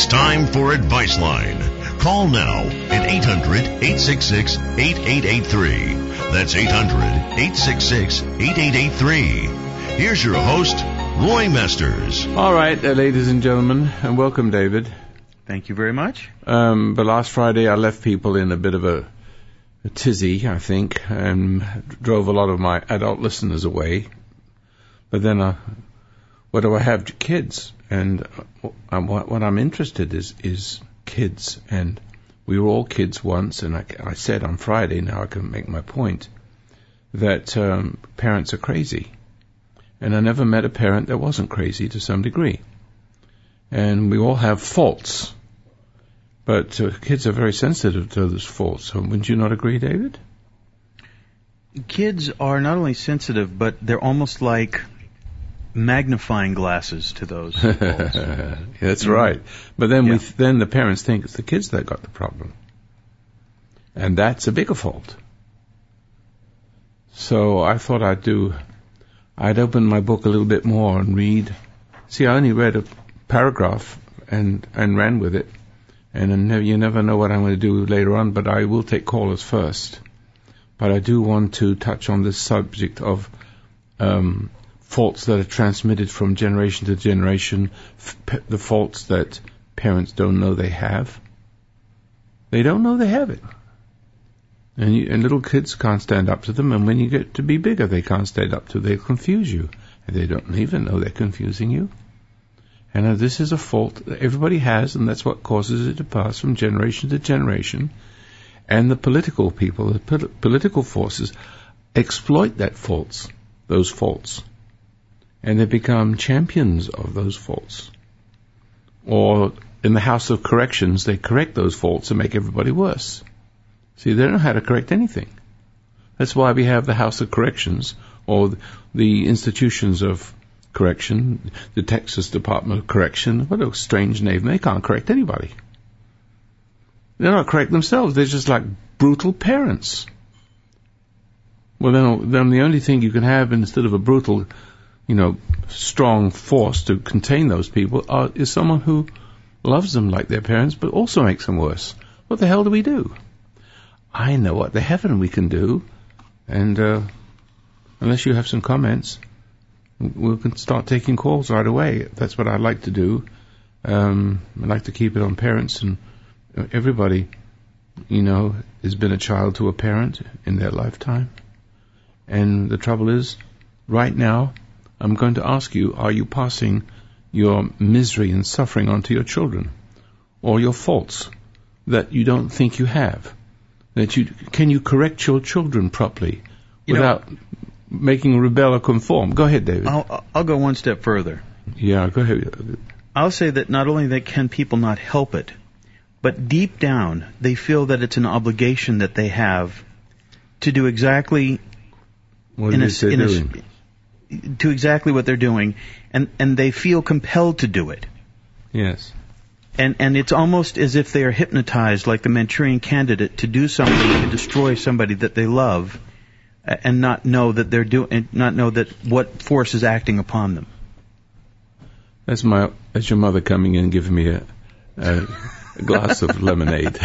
time for Advice Line. Call now at 800-866-8883. That's 800-866-8883. Here's your host, Roy Masters. All right, ladies and gentlemen, and welcome, David. Thank you very much. But last Friday I left people in a bit of a tizzy, I think, and drove a lot of my adult listeners away. But then, what do I have? Kids. And what I'm interested is kids. And we were all kids once, and I said on Friday, now I can make my point, that parents are crazy. And I never met a parent that wasn't crazy to some degree. And we all have faults. But kids are very sensitive to those faults. So wouldn't you not agree, David? Kids are not only sensitive, but they're almost like magnifying glasses to those faults. That's right. But then then the parents think it's the kids that got the problem. And that's a bigger fault. So I thought I'd open my book a little bit more and read. See, I only read a paragraph and ran with it. And you never know what I'm going to do later on, but I will take callers first. But I do want to touch on this subject of faults that are transmitted from generation to generation, the faults that parents don't know they have. They don't know they have it. And little kids can't stand up to them, and when you get to be bigger, they can't stand up to them. They'll confuse you. And they don't even know they're confusing you. And this is a fault that everybody has, and that's what causes it to pass from generation to generation. And the political people, the political forces, exploit those faults. And they become champions of those faults. Or in the House of Corrections, they correct those faults and make everybody worse. See, they don't know how to correct anything. That's why we have the House of Corrections, or the institutions of correction, the Texas Department of Correction. What a strange name. They can't correct anybody. They're not correct themselves. They're just like brutal parents. Well, then the only thing you can have instead of a brutal, strong force to contain those people is someone who loves them like their parents, but also makes them worse. What the hell do we do? I know what the heaven we can do. And unless you have some comments, we can start taking calls right away. That's what I like to do. I like to keep it on parents, and everybody, has been a child to a parent in their lifetime. And the trouble is, right now, I'm going to ask you, are you passing your misery and suffering onto your children? Or your faults that you don't think you have? Can you correct your children properly without making rebel or conform? Go ahead, David. I'll go one step further. Yeah, go ahead. I'll say that not only can people not help it, but deep down they feel that it's an obligation that they have to do exactly to exactly what they're doing, and they feel compelled to do it. Yes. And it's almost as if they are hypnotized, like the Manchurian Candidate, to do something to destroy somebody that they love, and not know that what force is acting upon them. That's your mother coming in and giving me a glass of lemonade.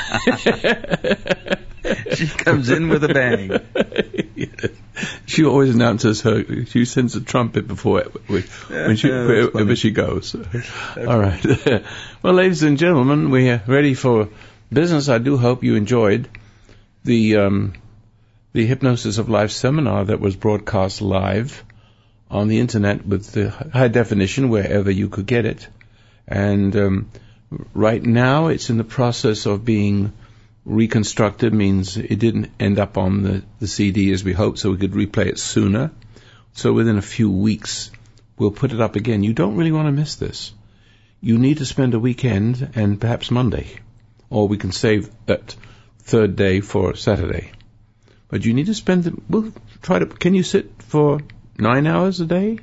She comes in with a bang. She always announces she sends a trumpet before wherever she goes. All right. Well, ladies and gentlemen, we are ready for business. I do hope you enjoyed the Hypnosis of Life seminar that was broadcast live on the internet with the high definition wherever you could get it. And right now it's in the process of being reconstructed, means it didn't end up on the CD as we hoped, so we could replay it sooner. So within a few weeks, we'll put it up again. You don't really want to miss this. You need to spend a weekend and perhaps Monday, or we can save that third day for Saturday. But you need to can you sit for 9 hours a day?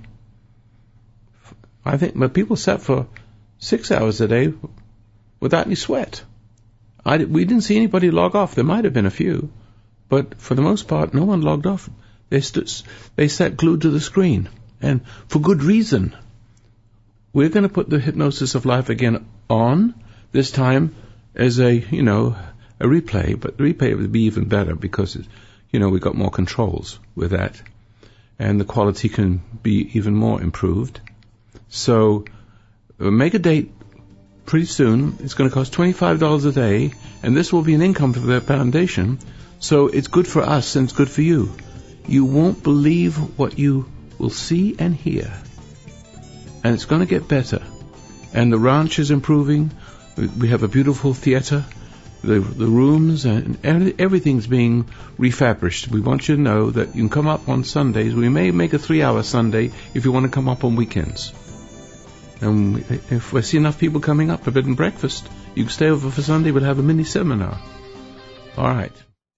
I think, but people sat for 6 hours a day without any sweat. We didn't see anybody log off. There might have been a few, but for the most part, no one logged off. They sat glued to the screen, and for good reason. we're going to put the Hypnosis of Life again on, this time as a replay, but the replay would be even better because, we've got more controls with that, and the quality can be even more improved. So make a date pretty soon. It's going to cost $25 a day, and this will be an income for the foundation. So it's good for us and it's good for you. You won't believe what you will see and hear. And it's going to get better. And the ranch is improving. We have a beautiful theater. The rooms and everything's being refurbished. We want you to know that you can come up on Sundays. We may make a 3-hour Sunday if you want to come up on weekends. And if we see enough people coming up for bed and breakfast, you can stay over for Sunday. We'll have a mini seminar. All right.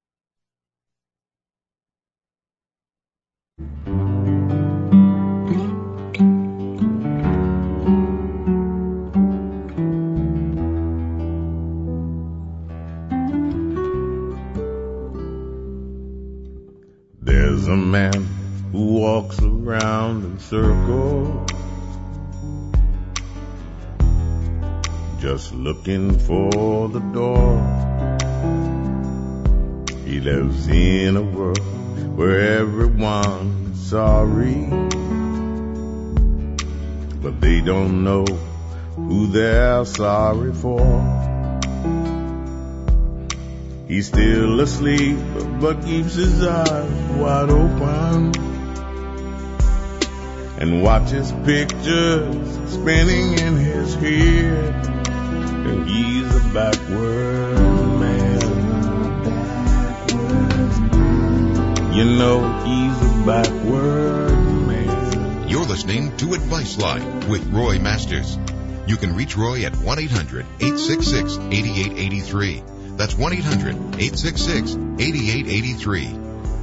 There's a man who walks around in circles, just looking for the door. He lives in a world where everyone's sorry, but they don't know who they're sorry for. He's still asleep, but keeps his eyes wide open and watches pictures spinning in his head. And he's a backward man. You know he's a backward man. You're listening to Advice Line with Roy Masters. You can reach Roy at 1-800-866-8883. That's 1-800-866-8883.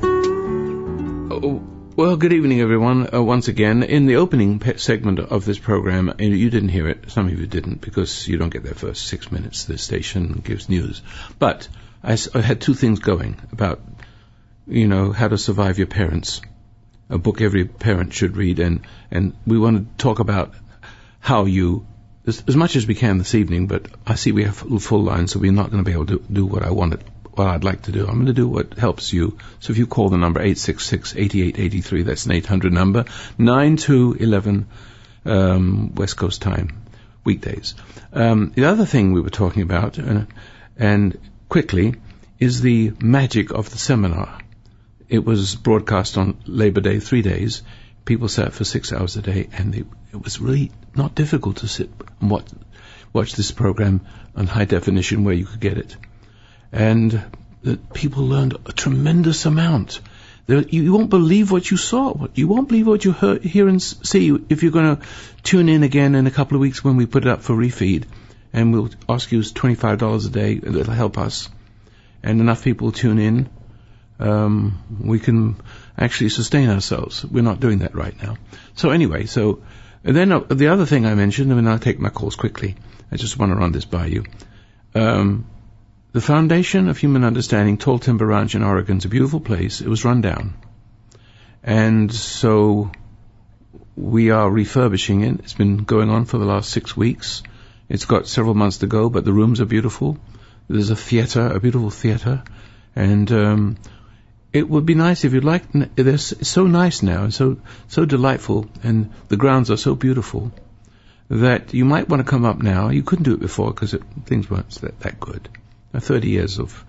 Well, good evening, everyone. Once again, in the opening segment of this program, and you didn't hear it, some of you didn't, because you don't get their first 6 minutes. The station gives news. But I had two things going about, how to survive your parents, a book every parent should read, and we want to talk about how you, as much as we can this evening, but I see we have full lines, so we're not going to be able to do what I'd like to do. I'm going to do what helps you. So if you call the number 866-8883, that's an 800 number, 9-11 West Coast time, weekdays. The other thing we were talking about, and quickly, is the magic of the seminar. It was broadcast on Labor Day, 3 days. People sat for 6 hours a day, and it was really not difficult to sit and watch this program on high definition where you could get it. And people learned a tremendous amount. You won't believe what you saw. You won't believe what you hear and see if you're going to tune in again in a couple of weeks when we put it up for refeed. And we'll ask you $25 a day. It'll help us. And enough people tune in, we can actually sustain ourselves. We're not doing that right now. So anyway, and then the other thing I mentioned, and I'll take my calls quickly. I just want to run this by you. The Foundation of Human Understanding, Tall Timber Ranch in Oregon, is a beautiful place. It was run down. And so we are refurbishing it. It's been going on for the last 6 weeks. It's got several months to go, but the rooms are beautiful. There's a beautiful theater. And it would be nice if you'd like. It's so nice now and so delightful, and the grounds are so beautiful that you might want to come up now. You couldn't do it before because things weren't that good. 30 years of,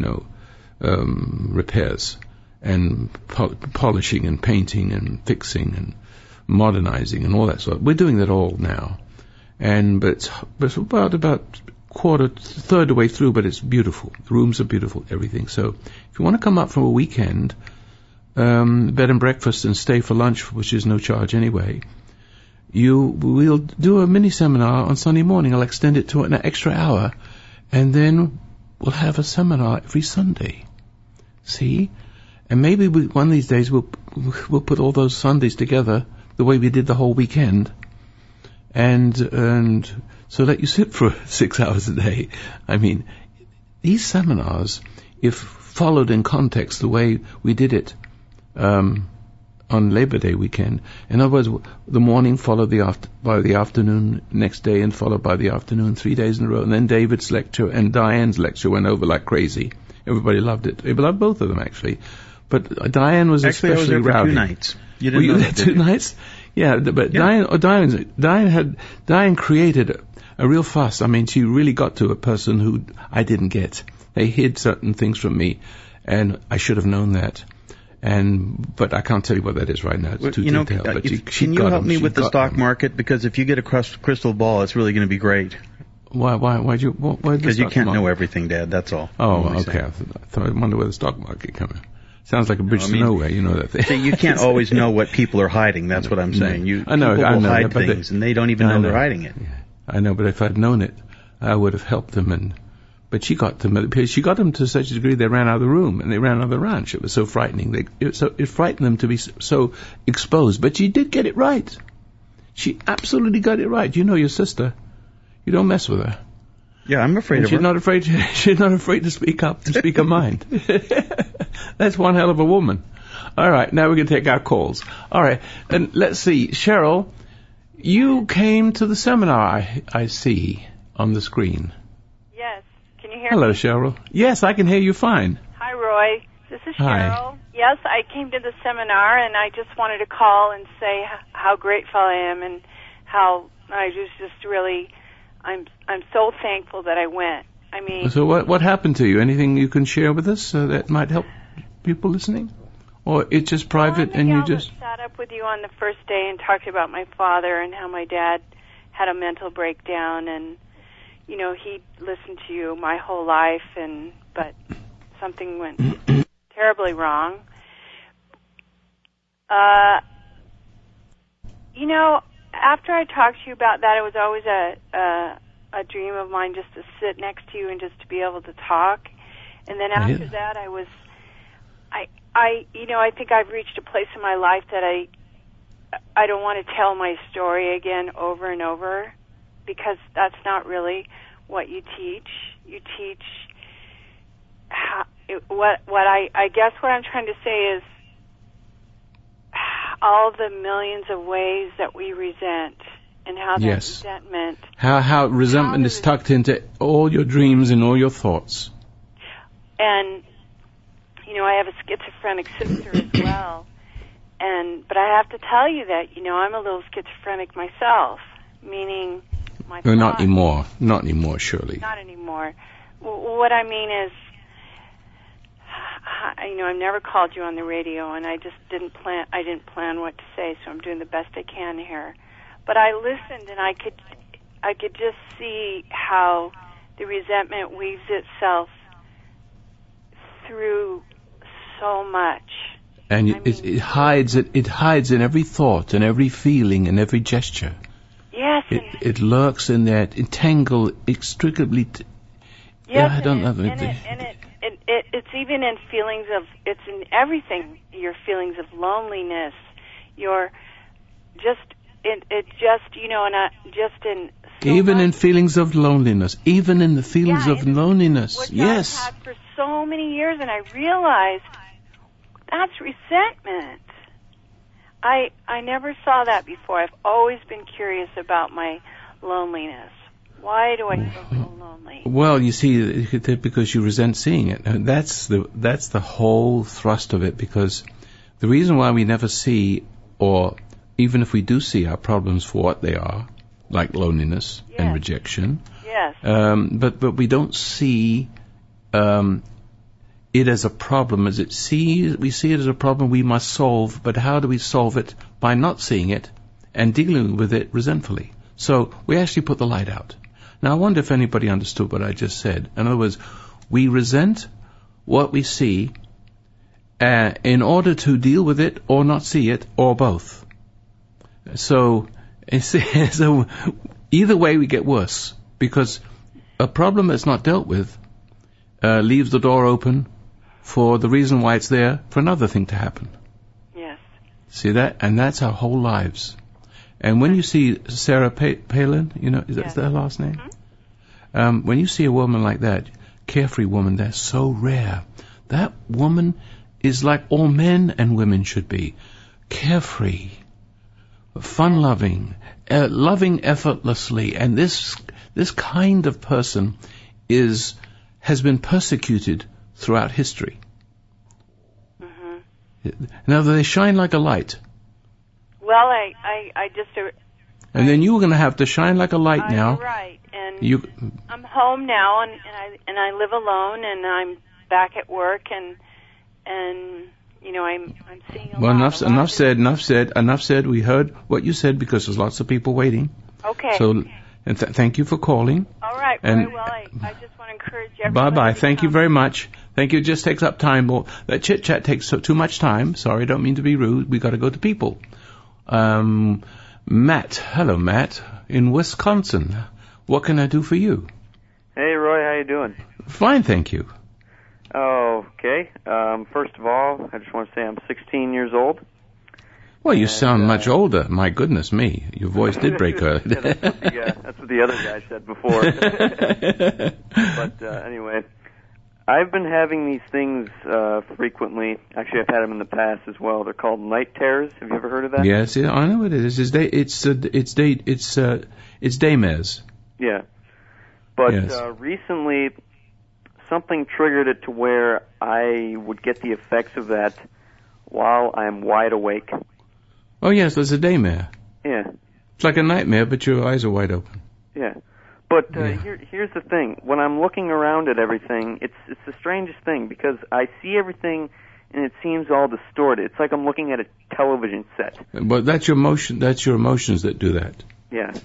repairs and polishing and painting and fixing and modernizing and all that sort. We're doing that all now. But it's about third of the way through, but it's beautiful. The rooms are beautiful, everything. So if you want to come up for a weekend, bed and breakfast and stay for lunch, which is no charge anyway, we'll do a mini seminar on Sunday morning. I'll extend it to an extra hour, and then we'll have a seminar every Sunday. See? And maybe one of these days we'll put all those Sundays together the way we did the whole weekend, and so let you sit for 6 hours a day. I mean, these seminars, if followed in context the way we did it on on Labor Day weekend. In other words, the morning followed by the afternoon next day, and followed by the afternoon 3 days in a row. And then David's lecture and Diane's lecture went over like crazy. Everybody loved it. They loved both of them, actually. But Diane was actually, especially I was there for rowdy. 2 nights. You Were didn't you know there that, did 2 you? nights? Yeah, but Yeah. Diane created a real fuss. I mean, she really got to a person who I didn't get. They hid certain things from me, and I should have known that. But I can't tell you what that is right now. It's too detailed. But she can you got help them. me She with the got stock them. market? Because if you get a crystal ball, it's really going to be great. Why'd you? Because you can't know everything, Dad. That's all. Oh, okay. I wonder where the stock market coming. Sounds like a bridge to nowhere. You know that thing. See, you can't always know what people are hiding. That's what I'm saying. I know. People I will know, hide but things, and they don't even know they're hiding it. I know, but if I'd known it, I would have helped them. But she got them to such a degree they ran out of the room and they ran out of the ranch. It was so frightening. It frightened them to be so exposed. But she did get it right. She absolutely got it right. You know your sister. You don't mess with her. Yeah, I'm afraid of her. She's not afraid to speak up, to speak her mind. That's one hell of a woman. All right, now we're going to take our calls. All right, and let's see. Cheryl, you came to the seminar, I see, on the screen. Yes. Can you hear Hello, me? Cheryl. Yes, I can hear you fine. Hi, Roy. This is Hi. Cheryl. Yes, I came to the seminar, and I just wanted to call and say how grateful I am and how I was just really... I'm so thankful that I went. I mean... So what happened to you? Anything you can share with us that might help people listening? Or it's just private and you just... I sat up with you on the first day and talked about my father and how my dad had a mental breakdown, and, you know, he listened to you my whole life, but something went terribly wrong. You know, after I talked to you about that, it was always a dream of mine just to sit next to you and just to be able to talk. And then after that, I think I've reached a place in my life that I don't want to tell my story again over and over, because that's not really what you teach. You teach I guess what I'm trying to say is all the millions of ways that we resent, and how that resentment... How resentment is tucked into all your dreams and all your thoughts. And, you know, I have a schizophrenic sister as well. But I have to tell you that, you know, I'm a little schizophrenic myself, meaning my thoughts... Not anymore. Not anymore, surely. Not anymore. What I mean is, you know, I've never called you on the radio, and I just didn't plan what to say, so I'm doing the best I can here. But I listened, and I could just see how the resentment weaves itself through so much. And it hides in every thought and every feeling and every gesture. Yes. It lurks in there, entangled, inextricably. Yes, I don't know. It's even in feelings of, it's in everything. Your feelings of loneliness, your just, you know, and just in. So even much, in feelings of loneliness, even in the feelings of loneliness, which yes. I've had for so many years, and I realized that's resentment. I never saw that before. I've always been curious about my loneliness. Why do I feel so lonely? Well, you see, because you resent seeing it. And that's the whole thrust of it, because the reason why we never see, or even if we do see our problems for what they are, like loneliness and rejection, but we don't see it as a problem. We see it as a problem we must solve, but how do we solve it? By not seeing it and dealing with it resentfully. So we actually put the light out. Now, I wonder if anybody understood what I just said. In other words, we resent what we see in order to deal with it or not see it, or both. So either way we get worse, because a problem that's not dealt with leaves the door open for the reason why it's there for another thing to happen. Yes. See that? And that's our whole lives. And when you see Sarah Palin, you know, is that her last name? Mm-hmm. When you see a woman like that, carefree woman, they're so rare. That woman is like all men and women should be. carefree, fun-loving, loving effortlessly, and this kind of person has been persecuted throughout history. Mm-hmm. Now they shine like a light. Well, I just. And then you're going to have to shine like a light now. Right, and I'm home now, and I live alone, and I'm back at work, and you know I'm seeing a lot. Enough said. We heard what you said because there's lots of people waiting. Okay. So, and thank you for calling. All right. Very well. I just want to encourage everybody. Bye. Thank you very much. Thank you. It just takes up time. Well, that chit chat takes too much time. Sorry, don't mean to be rude. We got to go to people. Matt. Hello, Matt, in Wisconsin. What can I do for you? Hey, Roy, how you doing? Fine, thank you. Oh, okay. First of all, I just want to say I'm 16 years old. Well, you sound much older. My goodness me, your voice did break early. That's what the other guy said before. But anyway, I've been having these things frequently. Actually, I've had them in the past as well. They're called night terrors. Have you ever heard of that? Yes, I know what it is. It's daymares. Yeah, but yes. Recently, something triggered it to where I would get the effects of that while I'm wide awake. Oh yes, there's a daymare. Yeah. It's like a nightmare, but your eyes are wide open. Yeah. But here's the thing. When I'm looking around at everything, it's the strangest thing because I see everything and it seems all distorted. It's like I'm looking at a television set. But that's your emotion. That's your emotions that do that. Yeah.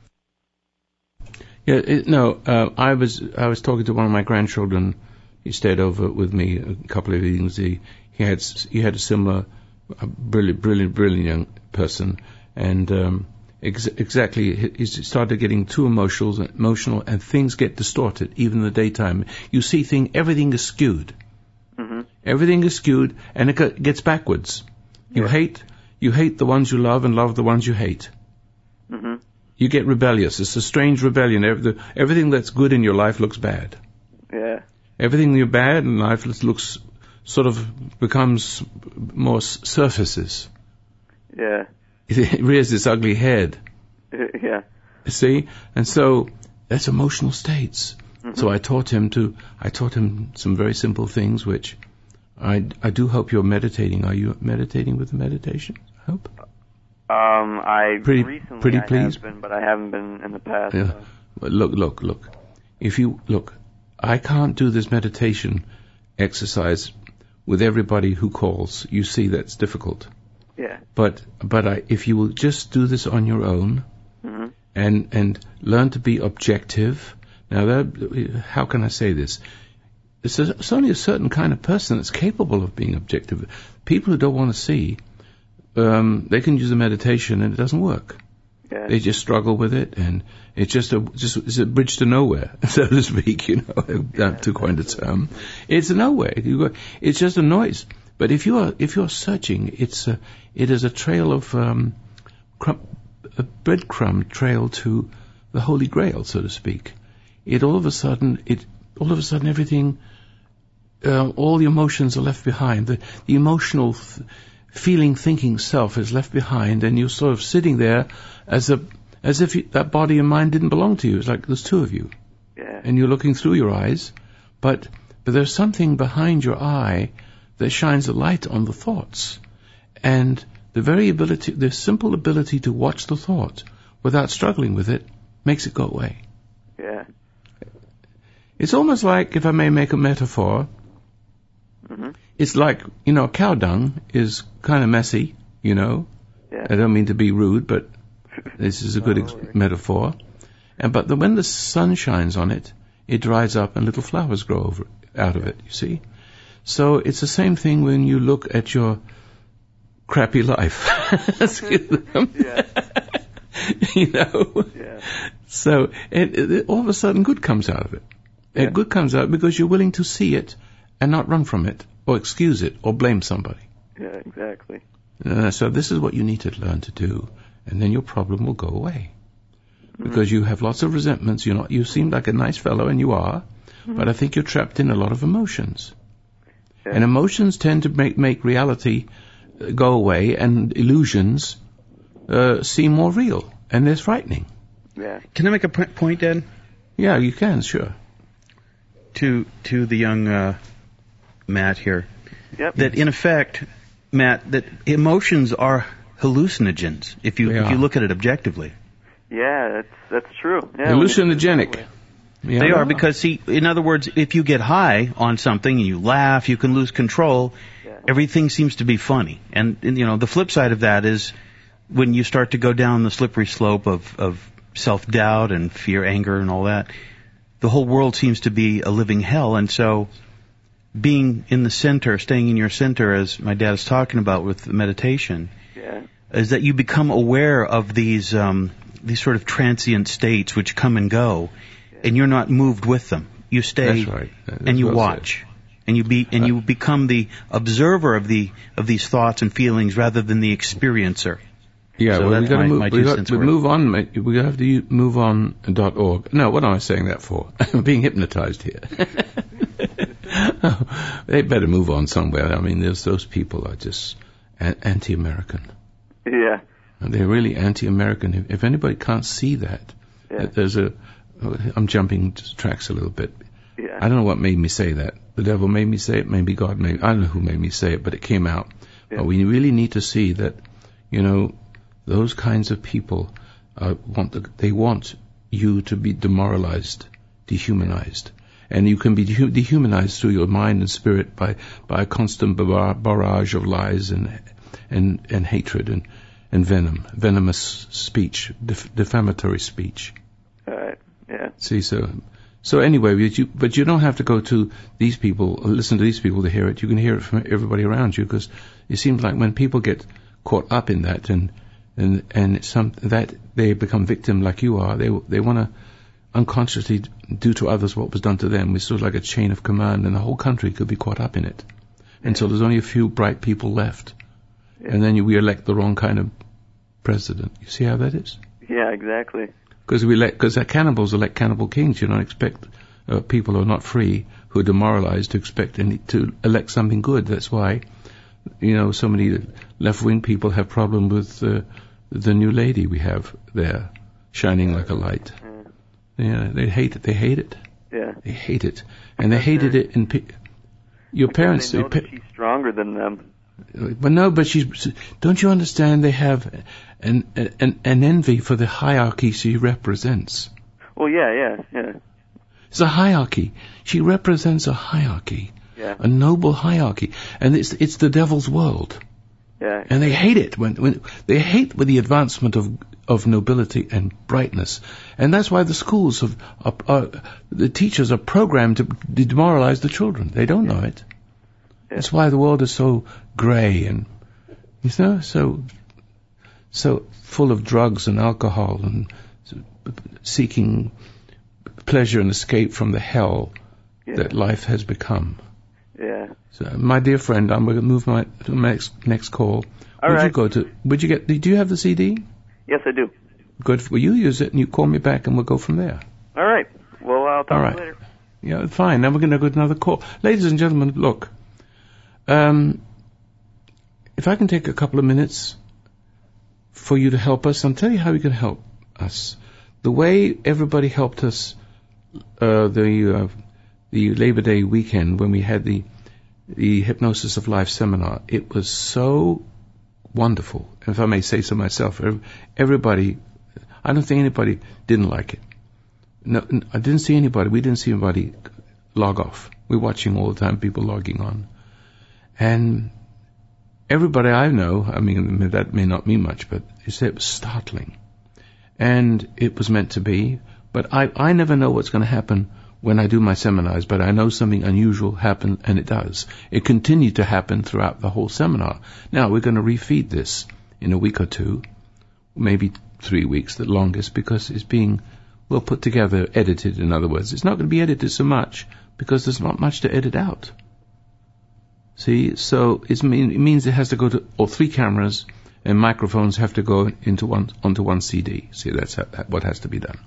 Yeah. I was talking to one of my grandchildren. He stayed over with me a couple of evenings. He had a similar brilliant young person, and exactly, he started getting too emotional, and things get distorted, even in the daytime. You see everything is skewed. Mm-hmm. Everything is skewed, and it gets backwards. You hate the ones you love and love the ones you hate. Mm-hmm. You get rebellious. It's a strange rebellion. Everything that's good in your life looks bad. Yeah. Everything you're bad in life looks sort of becomes more surfaces. Yeah. It rears its ugly head. Yeah. See? And so that's emotional states. Mm-hmm. So I taught him some very simple things, which I do hope you're meditating. Are you meditating with the meditation? I hope. Recently have been, but I haven't been in the past. Yeah. But look. I can't do this meditation exercise with everybody who calls. You see, that's difficult. Yeah. But if you will just do this on your own, mm-hmm. and learn to be objective. Now, how can I say this? It's only a certain kind of person that's capable of being objective. People who don't want to see, they can use a meditation and it doesn't work. Yeah. They just struggle with it, and it's just a bridge to nowhere, so to speak. To coin a term, it's nowhere. It's just a noise. But if you're searching, it is a trail of a breadcrumb trail to the Holy Grail, so to speak. All of a sudden everything, all the emotions are left behind. The emotional feeling, thinking self is left behind, and you're sort of sitting there as if that body and mind didn't belong to you. It's like there's two of you, and you're looking through your eyes, but there's something behind your eye that shines a light on the thoughts, and the simple ability to watch the thought without struggling with it makes it go away. Yeah. It's almost like, if I may make a metaphor, mm-hmm. It's like, cow dung is kind of messy, Yeah. I don't mean to be rude, but this is a good metaphor. But when the sun shines on it, it dries up and little flowers grow out of it, you see? So it's the same thing when you look at your crappy life. Yeah. Yeah. So all of a sudden good comes out of it. Yeah. And good comes out because you're willing to see it and not run from it or excuse it or blame somebody. Yeah, exactly. So this is what you need to learn to do, and then your problem will go away. Because you have lots of resentments. You seem like a nice fellow, and you are, but I think you're trapped in a lot of emotions. Yeah. And emotions tend to make reality go away and illusions seem more real and less frightening. Yeah. Can I make a point, Ed? Yeah, you can, sure. To the young Matt here. Yep. That in effect, Matt, that emotions are hallucinogens if you look at it objectively. Yeah, that's true. Yeah, hallucinogenic. Yeah, they are because, see, in other words, if you get high on something and you laugh, you can lose control. Yeah. Everything seems to be funny. And, you know, the flip side of that is when you start to go down the slippery slope of self-doubt and fear, anger, and all that, the whole world seems to be a living hell. And so being in the center, staying in your center, as my dad is talking about with meditation, is that you become aware of these sort of transient states which come and go, and you're not moved with them. You stay. That's right. And you watch. And you become the observer of these thoughts and feelings rather than the experiencer. Yeah, so well, we got to move. We move on. We have to move on.org. No, what am I saying that for? I'm being hypnotized here. They better move on somewhere. I mean, those people are just anti-American. Yeah. They're really anti-American. If anybody can't see that, I'm jumping tracks a little bit. Yeah. I don't know what made me say that. The devil made me say it. Maybe God made. I don't know who made me say it, but it came out. Yeah. But we really need to see that, you know, those kinds of people want you to be demoralized, dehumanized. And you can be dehumanized through your mind and spirit by a constant barrage of lies and hatred and venomous speech, defamatory speech. Yeah. See, so anyway, but you don't have to go to these people, or listen to these people to hear it. You can hear it from everybody around you, because it seems like when people get caught up in that and it's that they become victim like you are, they want to unconsciously do to others what was done to them. It's sort of like a chain of command, and the whole country could be caught up in it. And so there's only a few bright people left. Yeah. And then we elect the wrong kind of president. You see how that is? Yeah, exactly. Because cannibals elect cannibal kings. You don't expect people who are not free, who are demoralized, to elect something good. That's why, you know, so many left-wing people have problem with the new lady we have there, shining like a light. Yeah, they hate it. Yeah. They hate it. And they hated it in your parents. They know that she's stronger than them. But no, don't you understand? They have an envy for the hierarchy she represents. Well, yeah. It's a hierarchy. She represents a hierarchy. Yeah. A noble hierarchy. And it's the devil's world. Yeah. And they hate it when they hate with the advancement of nobility and brightness. And that's why the schools the teachers are programmed to demoralize the children. They don't know it. Yeah. That's why the world is so grey and, you know, so full of drugs and alcohol and seeking pleasure and escape from the hell that life has become. Yeah. So, my dear friend, I'm going to move to my next call. All right. Do you have the CD? Yes, I do. Good. Well, you use it and you call me back and we'll go from there. All right. Well, I'll talk to you later. Yeah, fine. Now we're going to go to another call. Ladies and gentlemen, look. If I can take a couple of minutes for you to help us, I'll tell you how you can help us. The way everybody helped us, the Labor Day weekend when we had the Hypnosis of Life seminar, it was so wonderful. If I may say so myself, everybody, I don't think anybody didn't like it. No, we didn't see anybody log off. We're watching all the time, people logging on. And everybody I know, I mean, that may not mean much, but they said it was startling. And it was meant to be, but I never know what's going to happen when I do my seminars, but I know something unusual happened, and it does. It continued to happen throughout the whole seminar. Now, we're going to refeed this in a week or two, maybe 3 weeks, the longest, because it's being well put together, edited, in other words. It's not going to be edited so much, because there's not much to edit out. See, so it means it has to go to all 3 cameras, and microphones have to go onto one CD. See, that's what has to be done.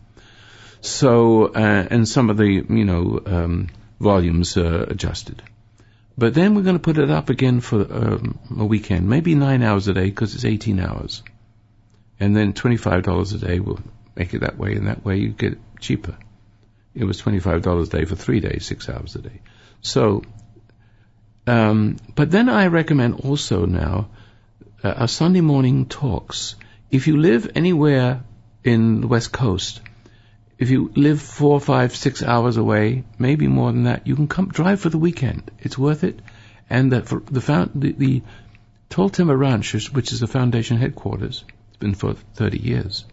So, and some of the, volumes are adjusted. But then we're going to put it up again for a weekend, maybe 9 hours a day, because it's 18 hours. And then $25 a day, we'll make it that way, and that way you get it cheaper. It was $25 a day for 3 days, 6 hours a day. So, but then I recommend also now our Sunday morning talks. If you live anywhere in the West Coast, if you live 4, 5, 6 hours away, maybe more than that, you can come drive for the weekend. It's worth it. And that for the Tall Timber Ranch, which is the foundation headquarters, it's been for 30 years,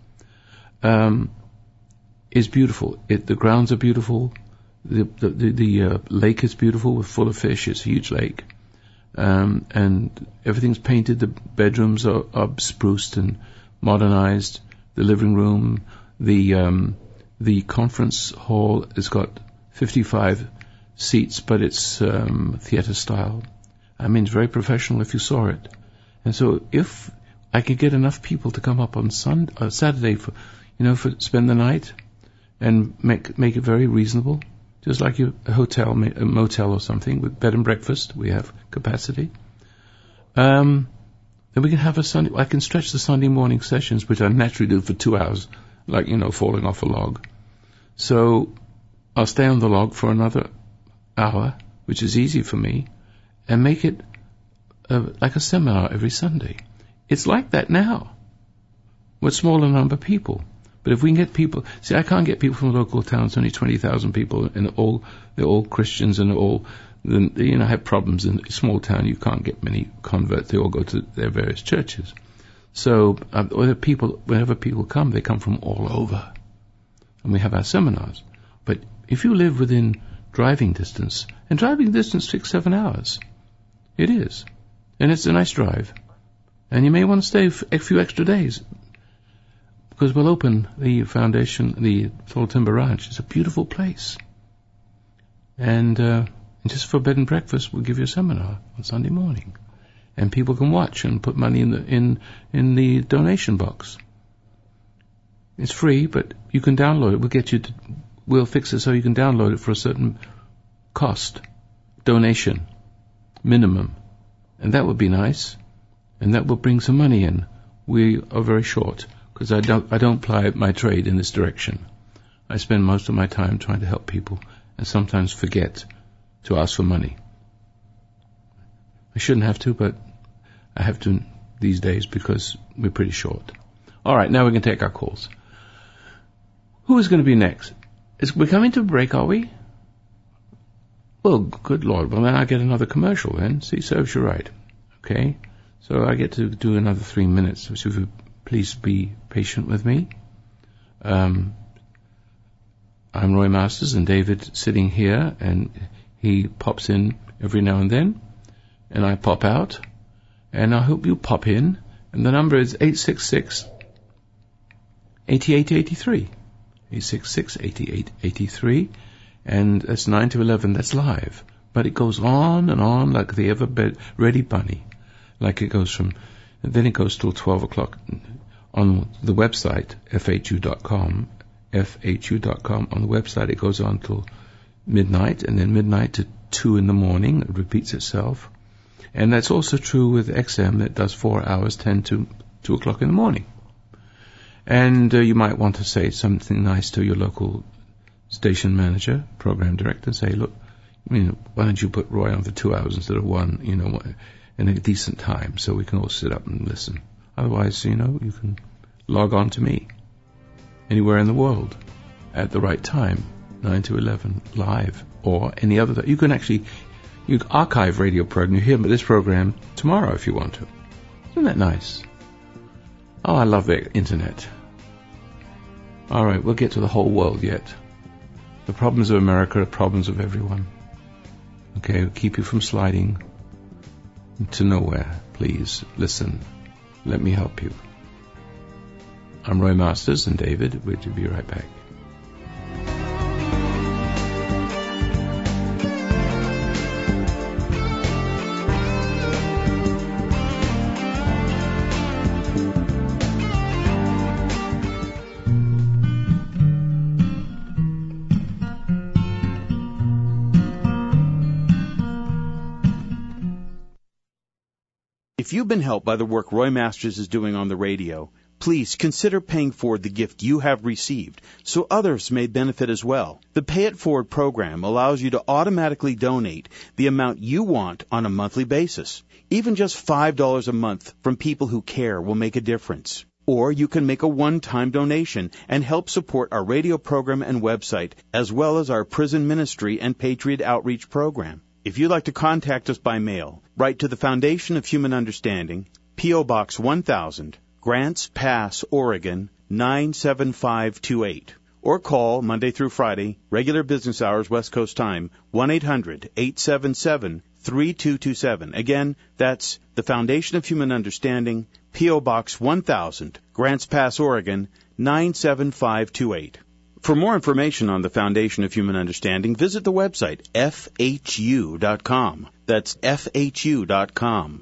is beautiful. The grounds are beautiful. The lake is beautiful, full of fish. It's a huge lake. And everything's painted. The bedrooms are spruced and modernized. The living room, the conference hall has got 55 seats, but it's theater style. I mean, it's very professional if you saw it. And so if I could get enough people to come up on Saturday for spend the night and make it very reasonable, just like a hotel, a motel or something with bed and breakfast, we have capacity. Then we can have I can stretch the Sunday morning sessions, which I naturally do for 2 hours, like, falling off a log. So I'll stay on the log for another hour, which is easy for me, and make it like a seminar every Sunday. It's like that now, with smaller number of people. But if we can get people, I can't get people from local towns, only 20,000 people, and they're all Christians, and have problems in a small town. You can't get many converts. They all go to their various churches. So, whenever people come, they come from all over. And we have our seminars. But if you live within driving distance, and driving distance 6-7 hours, it is. And it's a nice drive. And you may want to stay a few extra days, because we'll open the foundation, the Tall Timber Ranch. It's a beautiful place. And just for bed and breakfast, we'll give you a seminar on Sunday morning. And people can watch and put money in the donation box. It's free, but you can download it. We'll fix it so you can download it for a certain cost, donation, minimum. And that would be nice. And that will bring some money in. We are very short, because I don't ply my trade in this direction. I spend most of my time trying to help people, and sometimes forget to ask for money. I shouldn't have to, but I have to these days because we're pretty short. All right, now we can take our calls. Who is going to be next? We're coming to a break, are we? Well, good Lord. Well, then I get another commercial then. See, serves you right. Okay? So I get to do another 3 minutes. So please be patient with me. I'm Roy Masters, and David sitting here, and he pops in every now and then, and I pop out, and I hope you pop in. And the number is 866-8883. 866-8883. And that's 9 to 11. That's live. But it goes on and on like the ever-ready bunny. Like it goes and then it goes till 12 o'clock on the website, FHU.com. FHU.com. On the website, it goes on till midnight, and then midnight to 2 in the morning. It repeats itself. And that's also true with XM. That does 4 hours, 10 to 2 o'clock in the morning. And you might want to say something nice to your local station manager, program director, and say, look, why don't you put Roy on for 2 hours instead of 1, in a decent time, so we can all sit up and listen. Otherwise, you can log on to me anywhere in the world at the right time, 9 to 11, live, or any other. You can archive radio program. You hear this program tomorrow if you want to. Isn't that nice? Oh, I love the internet. All right, we'll get to the whole world yet. The problems of America are problems of everyone. Okay, we'll keep you from sliding to nowhere. Please listen. Let me help you. I'm Roy Masters, and David. We'll be right back. If you've been helped by the work Roy Masters is doing on the radio, please consider paying forward the gift you have received so others may benefit as well. The Pay It Forward program allows you to automatically donate the amount you want on a monthly basis. Even just $5 a month from people who care will make a difference. Or you can make a one-time donation and help support our radio program and website, as well as our prison ministry and Patriot Outreach program. If you'd like to contact us by mail, write to the Foundation of Human Understanding, P.O. Box 1000, Grants Pass, Oregon, 97528. Or call Monday through Friday, regular business hours, West Coast time, 1-800-877-3227. Again, that's the Foundation of Human Understanding, P.O. Box 1000, Grants Pass, Oregon, 97528. For more information on the Foundation of Human Understanding, visit the website fhu.com. That's fhu.com.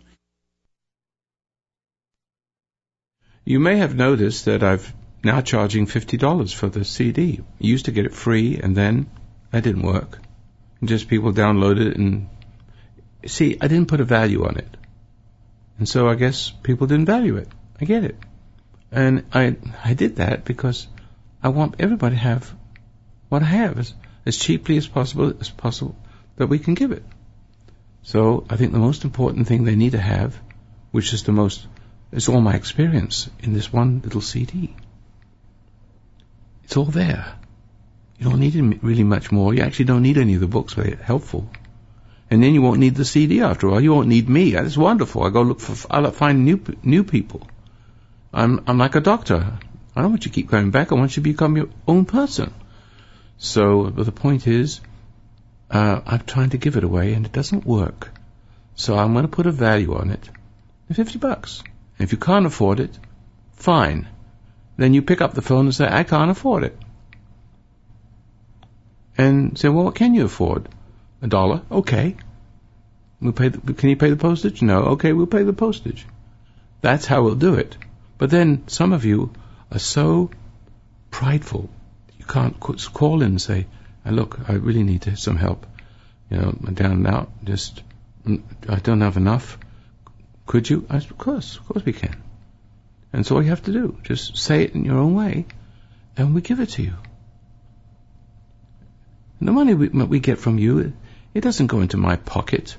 You may have noticed that I've now charging $50 for the CD. You used to get it free, and then that didn't work. Just people downloaded it, and see, I didn't put a value on it. And so I guess people didn't value it. I get it. And I did that because I want everybody to have what I have as cheaply as possible that we can give it. So I think the most important thing they need to have, which is it's all my experience in this one little CD. It's all there. You don't need really much more. You actually don't need any of the books, but they're helpful. And then you won't need the CD after all. You won't need me. That's wonderful. I'll find new people. I'm like a doctor. I don't want you to keep coming back. I want you to become your own person. So the point is, I'm trying to give it away, and it doesn't work. So I'm going to put a value on it, $50. And if you can't afford it, fine. Then you pick up the phone and say, I can't afford it. And say, well, what can you afford? $1? Okay. Can you pay the postage? No. Okay, we'll pay the postage. That's how we'll do it. But then some of you are so prideful, you can't call in and say, look, I really need some help. I'm down and out. I don't have enough. Could you? Of course we can. And so all you have to do, just say it in your own way, and we give it to you. And the money we get from you, it doesn't go into my pocket.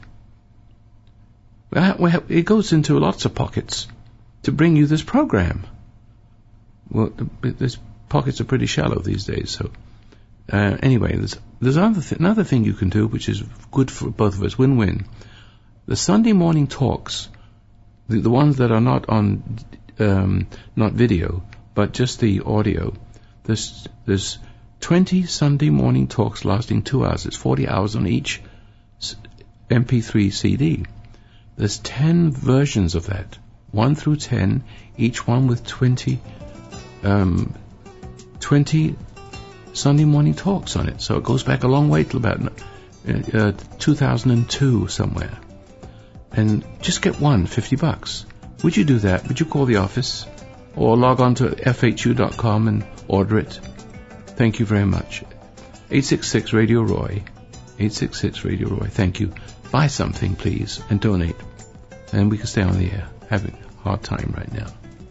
It goes into lots of pockets to bring you this program. Well, these pockets are pretty shallow these days. So anyway, there's another thing you can do, which is good for both of us, win-win. The Sunday morning talks, the ones that are not on, not video, but just the audio. There's 20 Sunday morning talks lasting 2 hours. It's 40 hours on each MP3 CD. There's 10 versions of that, 1 through 10, each one with 20 Sunday morning talks on it. So it goes back a long way till about 2002 somewhere. And just get one, $50. Would you do that? Would you call the office or log on to fhu.com and order it? Thank you very much. 866 Radio Roy. 866 Radio Roy. Thank you. Buy something, please, and donate. And we can stay on the air. Having a hard time right now.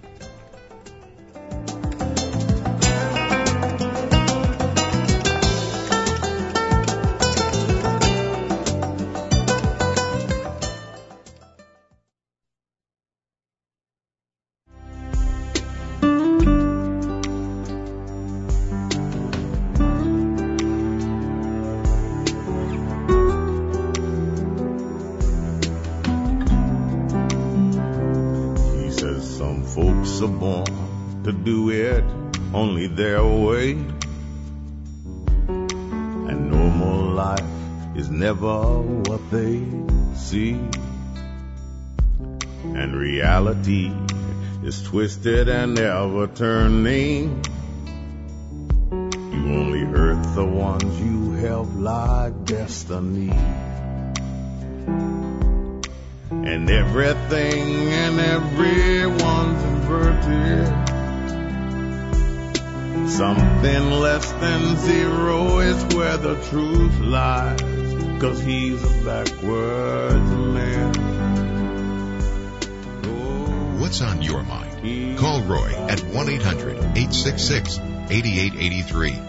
Their way, and normal life is never what they see, and reality is twisted and ever turning. You only hurt the ones you help like destiny, and everything and everyone's inverted. Something less than zero is where the truth lies, 'cause he's a backwards man. what's on your mind. Call Roy at 1-800-866-8883.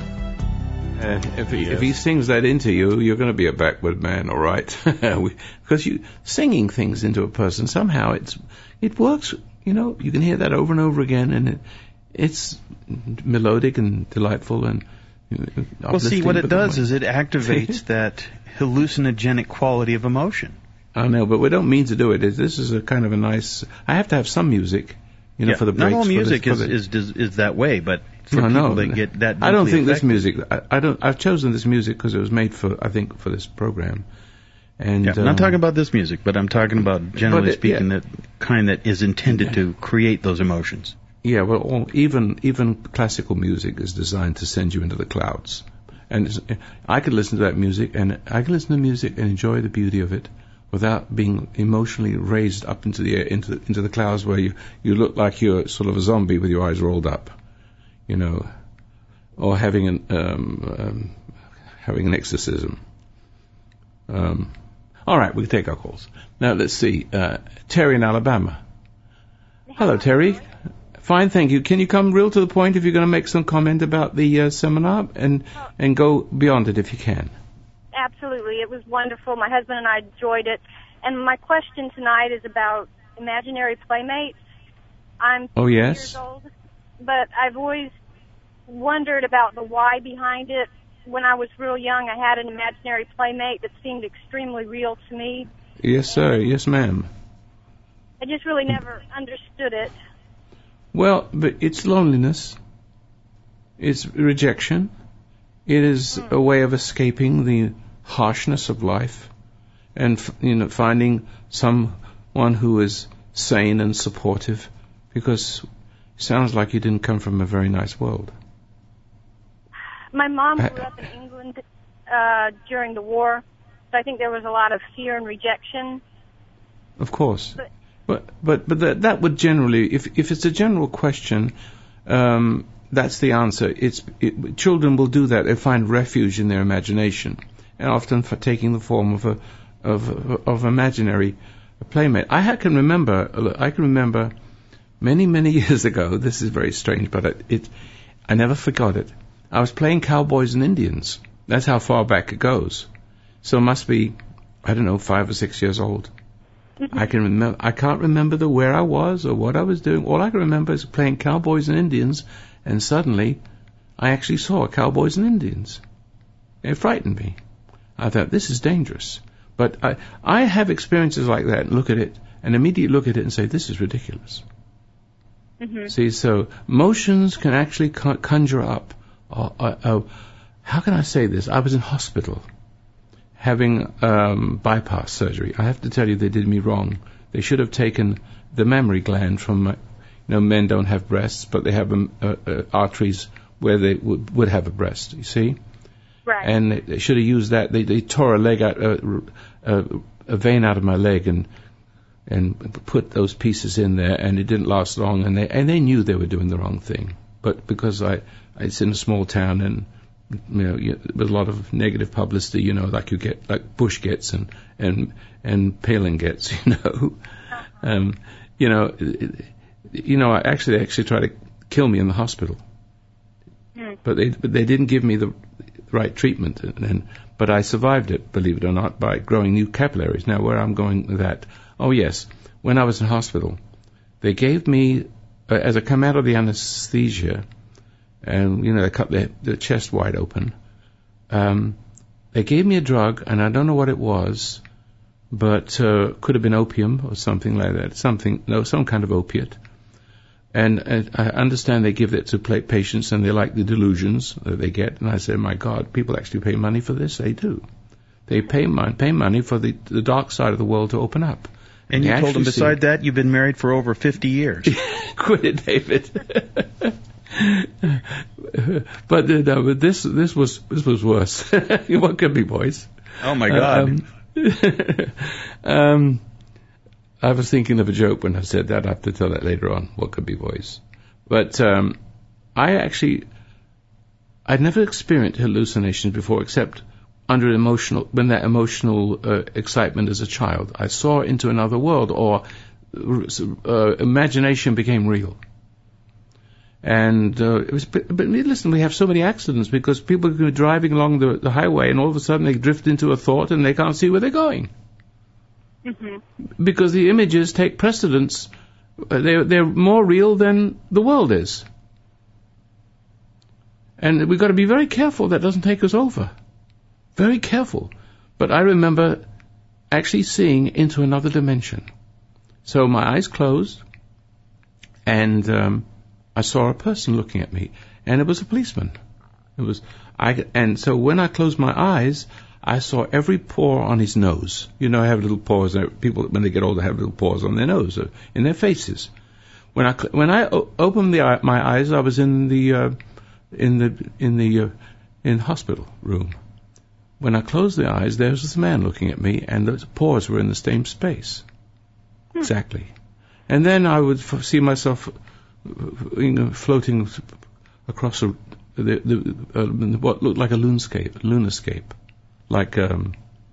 If he sings that into you, you're going to be a backward man, all right? Because you singing things into a person, somehow it works. You know, you can hear that over and over again, and it's melodic and delightful and well, see, what it does is it activates that hallucinogenic quality of emotion. I know, but we don't mean to do it. This is a kind of a nice. I have to have some music, for the breaks. Not all music is that way, but for people that get that. I don't think affected. this music. I've chosen this music because it was made for this program. And I'm not talking about this music, but I'm talking about generally speaking, that kind that is intended to create those emotions. Yeah, well, even classical music is designed to send you into the clouds, and I could listen to that music, and I can listen to music and enjoy the beauty of it without being emotionally raised up into the air, into the clouds, where you look like you're sort of a zombie with your eyes rolled up, or having an exorcism. All right, we can take our calls now. Let's see, Terry in Alabama. Hello, Terry. Fine, thank you. Can you come real to the point if you're going to make some comment about the seminar and go beyond it if you can? Absolutely. It was wonderful. My husband and I enjoyed it. And my question tonight is about imaginary playmates. I'm 2 years old, but I've always wondered about the why behind it. When I was real young, I had an imaginary playmate that seemed extremely real to me. Yes, sir. Yes, ma'am. I just really never understood it. Well, but it's loneliness. It's rejection. It is a way of escaping the harshness of life and, finding someone who is sane and supportive, because it sounds like you didn't come from a very nice world. My mom grew up in England during the war, so I think there was a lot of fear and rejection. Of course. But that would generally, if it's a general question, that's the answer. Children will do that. They find refuge in their imagination, and often for taking the form of imaginary playmate. I can remember many years ago. This is very strange, but I never forgot it. I was playing Cowboys and Indians. That's how far back it goes. So it must be, 5 or 6 years old. I can't remember where I was or what I was doing. All I can remember is playing Cowboys and Indians, and suddenly I actually saw Cowboys and Indians. It frightened me. I thought, this is dangerous. But I have experiences like that and look at it and immediately look at it and say, this is ridiculous. Mm-hmm. See, so emotions can actually conjure up. How can I say this? I was in hospital having bypass surgery. I have to tell you, they did me wrong. They should have taken the mammary gland from men don't have breasts, but they have arteries where they would have a breast, you see? Right. And they should have used that. They tore a leg out, a vein out of my leg and put those pieces in there, and it didn't last long, and they knew they were doing the wrong thing. But because it's in a small town, and with a lot of negative publicity, like you get, like Bush gets and Palin gets, they actually tried to kill me in the hospital, but they didn't give me the right treatment, but I survived it, believe it or not, by growing new capillaries. Now, where I'm going with that? Oh yes, when I was in hospital, they gave me, as I come out of the anesthesia, and they cut the chest wide open. They gave me a drug, and I don't know what it was, but could have been opium or something like that. Some kind of opiate. And I understand they give it to patients, and they like the delusions that they get. And I said, my God, people actually pay money for this? They do. They pay money for the dark side of the world to open up. And you told them, beside that, you've been married for over 50 years. Quit it, David. But this was worse. What could be, boys? Oh my God! I was thinking of a joke when I said that. I have to tell that later on. What could be, boys? But I'd never experienced hallucinations before, except when that emotional excitement as a child. I saw into another world, or imagination became real. And but listen, we have so many accidents because people are driving along the highway and all of a sudden they drift into a thought and they can't see where they're going. Mm-hmm. Because the images take precedence. They're more real than the world is. And we've got to be very careful that doesn't take us over. Very careful. But I remember actually seeing into another dimension. So my eyes closed, and I saw a person looking at me, and it was a policeman. And so when I closed my eyes, I saw every pore on his nose. You know, I have little pores. People, when they get older, have little pores on their nose, in their faces. When I opened my eyes, I was in the hospital room. When I closed the eyes, there was this man looking at me, and the pores were in the same space. Exactly. And then I would see myself, floating across what looked like a lunarscape, like an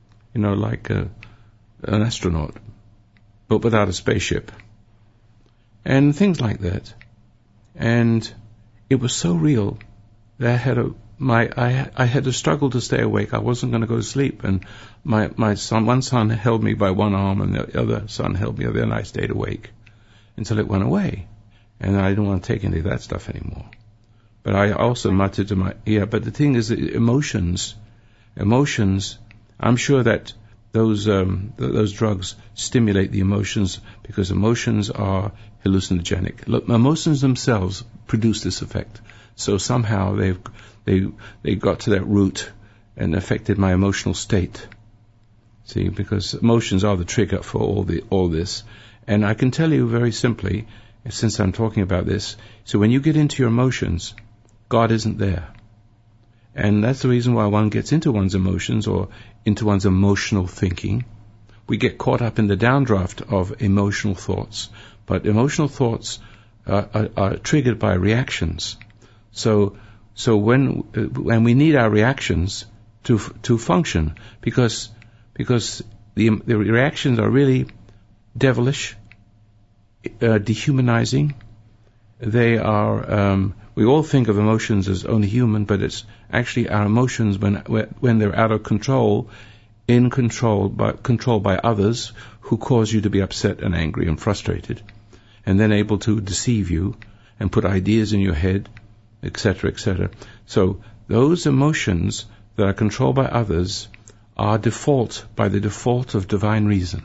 astronaut, but without a spaceship, and things like that. And it was so real that I had to struggle to stay awake. I wasn't going to go to sleep, and one son held me by one arm, and the other son held me, and I stayed awake until it went away. And I didn't want to take any of that stuff anymore. But I also muttered to but the thing is that emotions, I'm sure that those drugs stimulate the emotions because emotions are hallucinogenic. Look, emotions themselves produce this effect. So somehow they got to that root and affected my emotional state. See, because emotions are the trigger for all this. And I can tell you very simply, since I'm talking about this, so when you get into your emotions, God isn't there. And that's the reason why one gets into one's emotions or into one's emotional thinking. We get caught up in the downdraft of emotional thoughts. But emotional thoughts are triggered by reactions. So when we need our reactions to function, because the reactions are really devilish, dehumanizing. They are. We all think of emotions as only human, but it's actually our emotions when they're out of control, controlled by others who cause you to be upset and angry and frustrated, and then able to deceive you and put ideas in your head, etc., etc. So those emotions that are controlled by others are by the default of divine reason.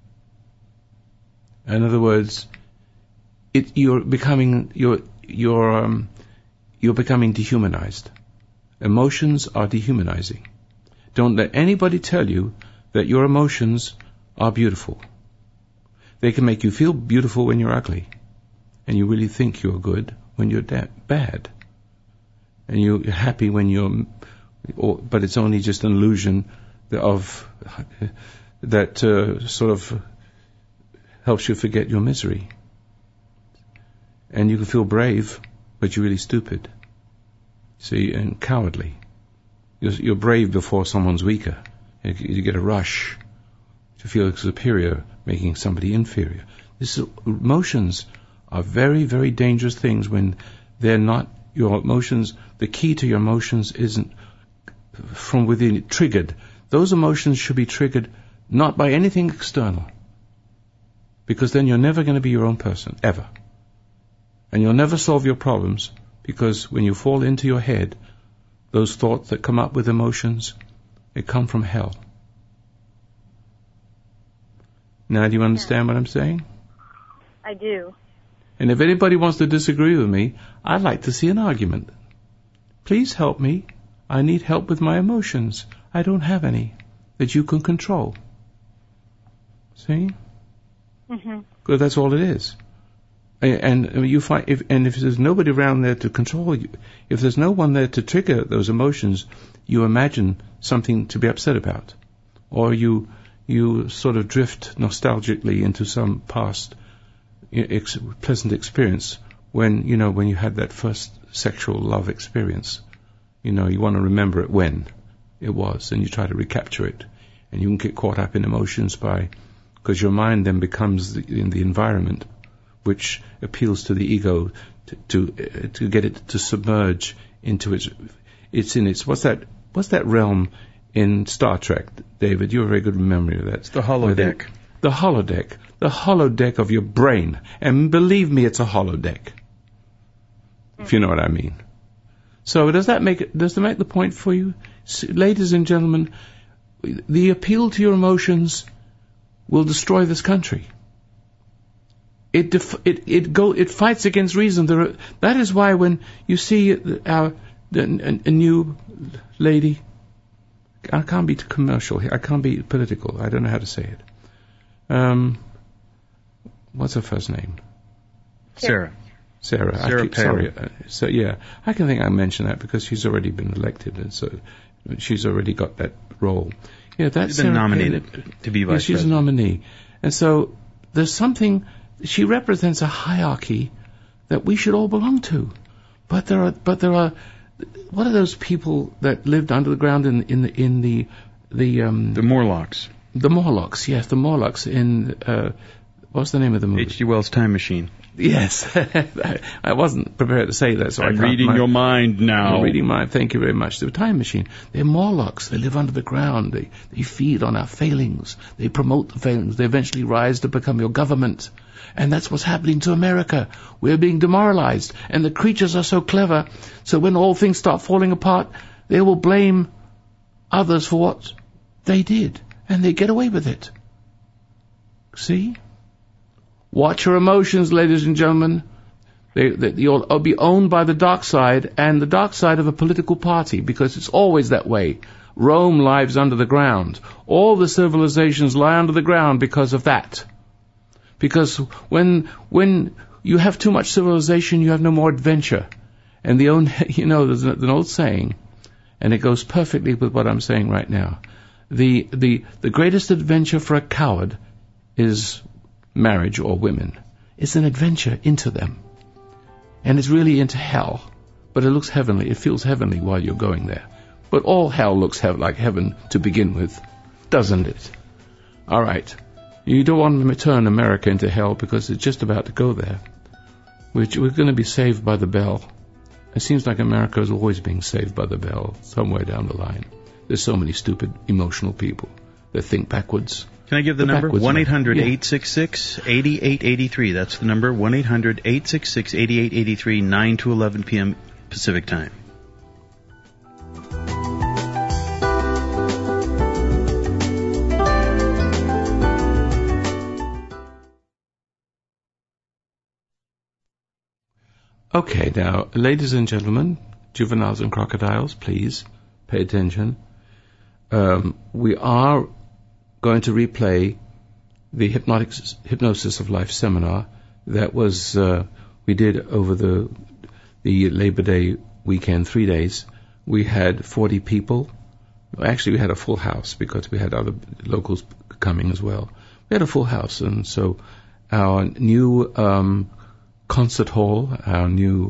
In other words, you're becoming dehumanized. Emotions are dehumanizing. Don't let anybody tell you that your emotions are beautiful. They can make you feel beautiful when you're ugly, and you really think you're good when you're bad, and you're happy when but it's only just an illusion that sort of helps you forget your misery. And you can feel brave, but you're really stupid. See, and cowardly. You're brave before someone's weaker. You get a rush to feel superior, making somebody inferior. Emotions are very, very dangerous things when they're not your emotions. The key to your emotions isn't from within, triggered. Those emotions should be triggered not by anything external. Because then you're never going to be your own person, ever. And you'll never solve your problems, because when you fall into your head, those thoughts that come up with emotions, they come from hell. Now, do you understand what I'm saying? I do. And if anybody wants to disagree with me, I'd like to see an argument. Please help me. I need help with my emotions. I don't have any that you can control. See? Mm-hmm. Because that's all it is. And you find, if there's nobody around there to control you, if there's no one there to trigger those emotions, you imagine something to be upset about, or you sort of drift nostalgically into some past pleasant experience when you had that first sexual love experience. You want to remember it when it was, and you try to recapture it, and you can get caught up in emotions by because your mind then becomes in the environment which appeals to the ego to get it to submerge into its what's that realm in Star Trek, David? You have a very good memory of that. It's the holodeck. The holodeck of your brain. And believe me, it's a holodeck. If you know what I mean. So does that make the point for you? Ladies and gentlemen, the appeal to your emotions will destroy this country. It fights against reason. That is why when you see a new lady, I can't be too commercial here. I can't be political. I don't know how to say it. What's her first name? Sarah. Sorry. So yeah, I can think I mentioned that because she's already been elected, and so she's already got that role. Yeah, that's been nominated to be vice president. She's a nominee, and so there's something. She represents a hierarchy that we should all belong to. But there are. What are those people that lived under the ground in the Morlocks? The Morlocks, yes, the Morlocks in what's the name of the movie? H.G. Wells' Time Machine. Yes, I wasn't prepared to say that, so I'm reading your mind now. I'm reading mind. Thank you very much. The Time Machine. They're Morlocks. They live under the ground. They feed on our failings. They promote the failings. They eventually rise to become your government. And that's what's happening to America. We're being demoralized. And the creatures are so clever. So when all things start falling apart, they will blame others for what they did. And they get away with it. See? Watch your emotions, ladies and gentlemen. You'll be owned by the dark side and the dark side of a political party, because it's always that way. Rome lies under the ground. All the civilizations lie under the ground because of that. Because when you have too much civilization, you have no more adventure. And there's an old saying, and it goes perfectly with what I'm saying right now. The greatest adventure for a coward is marriage or women. It's an adventure into them. And it's really into hell. But it looks heavenly. It feels heavenly while you're going there. But all hell looks like heaven to begin with, doesn't it? All right. You don't want to turn America into hell because it's just about to go there. We're going to be saved by the bell. It seems like America is always being saved by the bell somewhere down the line. There's so many stupid, emotional people that think backwards. Can I give the number? 1-800-866-8883. That's the number, 1-800-866-8883, 9 to 11 p.m. Pacific Time. Okay, now, ladies and gentlemen, juveniles and crocodiles, please pay attention. We are going to replay the Hypnosis of Life seminar that was we did over the Labor Day weekend, 3 days. We had 40 people. Actually, we had a full house because we had other locals coming as well. We had a full house, and so our new concert hall, our new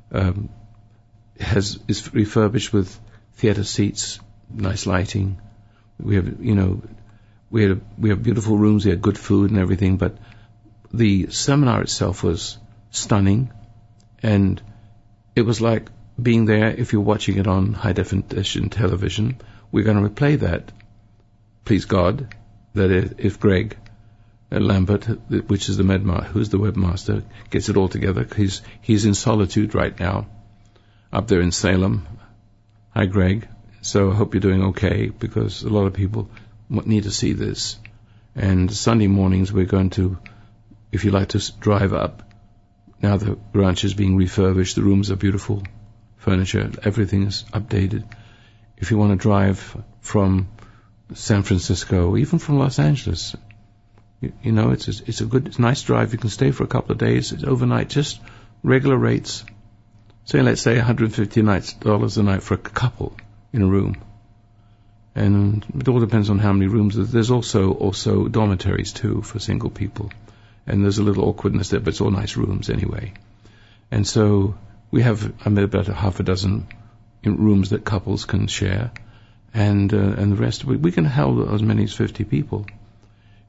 is refurbished with theater seats, nice lighting. We have we have beautiful rooms. We had good food and everything. But the seminar itself was stunning, and it was like being there if you're watching it on high definition television. We're going to replay that. Please God, that if Greg Lambert, which is who's the webmaster, gets it all together. He's in solitude right now, up there in Salem. Hi, Greg. So I hope you're doing okay, because a lot of people need to see this. And Sunday mornings we're going to, if you like to drive up, now the ranch is being refurbished. The rooms are beautiful, furniture, everything is updated. If you want to drive from San Francisco, even from Los Angeles, it's a nice drive. You can stay for a couple of days. It's overnight, just regular rates. Let's say $150 a night for a couple in a room. And it all depends on how many rooms. There's also dormitories too for single people. And there's a little awkwardness there, but it's all nice rooms anyway. And so we have about half a dozen rooms that couples can share. And the rest, we can hold as many as 50 people.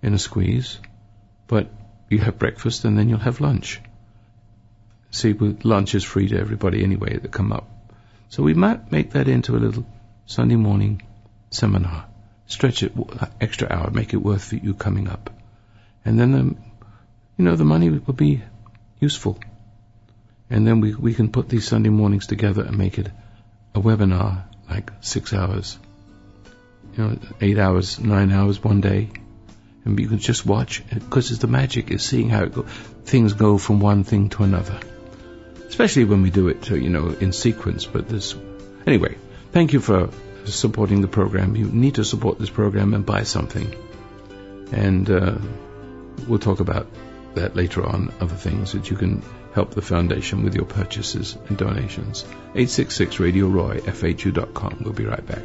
in a squeeze, but you have breakfast and then you'll have lunch. See, lunch is free to everybody anyway that come up. So we might make that into a little Sunday morning seminar. Stretch it extra hour, make it worth you coming up. And then, the money will be useful. And then we can put these Sunday mornings together and make it a webinar, like 6 hours. 8 hours, 9 hours one day. And you can just watch, because the magic is seeing how things go from one thing to another. Especially when we do it, in sequence. But anyway, thank you for supporting the program. You need to support this program and buy something. And we'll talk about that later on, other things that you can help the foundation with your purchases and donations. 866 Radio Roy, FHU.com. We'll be right back.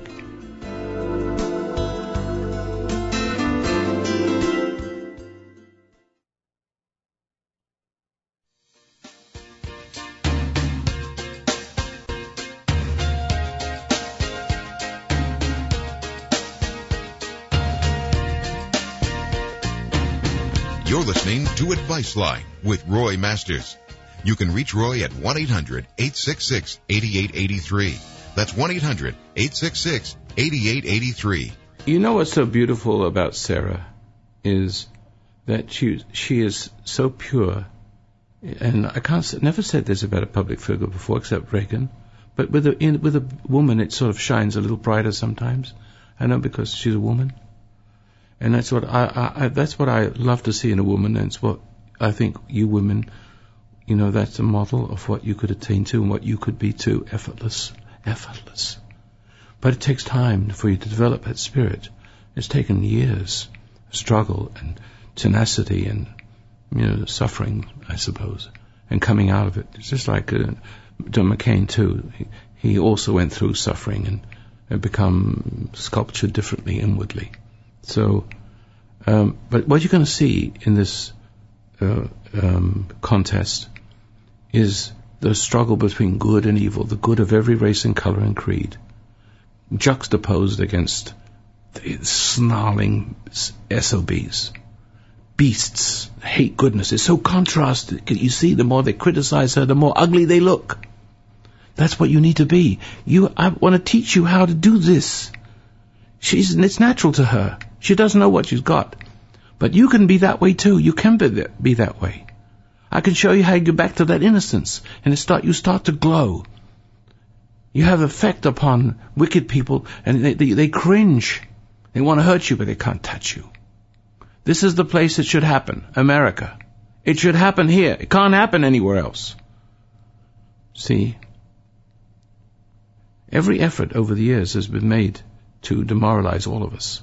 You're listening to Advice Line with Roy Masters. You can reach Roy at 1-800-866-8883. That's 1-800-866-8883. You know what's so beautiful about Sarah is that she is so pure. And I never said this about a public figure before, except Reagan. But with a woman, it sort of shines a little brighter sometimes. I know, because she's a woman. And that's what that's what I love to see in a woman, and it's what I think you women, that's a model of what you could attain to and what you could be too. Effortless. But it takes time for you to develop that spirit. It's taken years of struggle and tenacity and, suffering, I suppose, and coming out of it. It's just like John McCain too. He also went through suffering and become sculptured differently inwardly. So, but what you're going to see in this contest is the struggle between good and evil, the good of every race and color and creed, juxtaposed against the snarling SOBs, beasts, hate goodness. It's so contrasted. You see, the more they criticize her, the more ugly they look. That's what you need to be. I want to teach you how to do this. It's natural to her. She doesn't know what she's got. But you can be that way too. You can be that way. I can show you how you get back to that innocence. And you start to glow. You have effect upon wicked people, and they cringe. They want to hurt you, but they can't touch you. This is the place it should happen. America. It should happen here. It can't happen anywhere else. See? Every effort over the years has been made to demoralize all of us.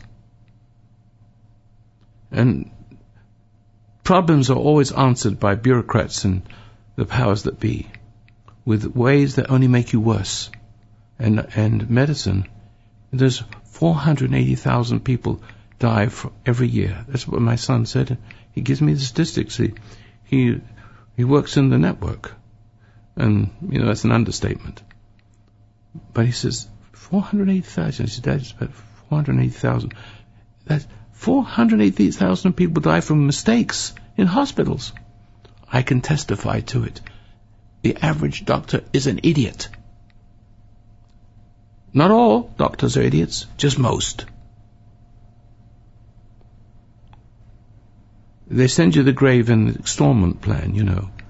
And problems are always answered by bureaucrats and the powers that be with ways that only make you worse. And medicine, there's 480,000 people die every year. That's what my son said. He gives me the statistics. He works in the network. And, that's an understatement. But he says, 480,000. He said, Dad, it's about 480,000. That's 480,000 people die from mistakes in hospitals. I can testify to it. The average doctor is an idiot. Not all doctors are idiots, just most. They send you the grave in the installment plan,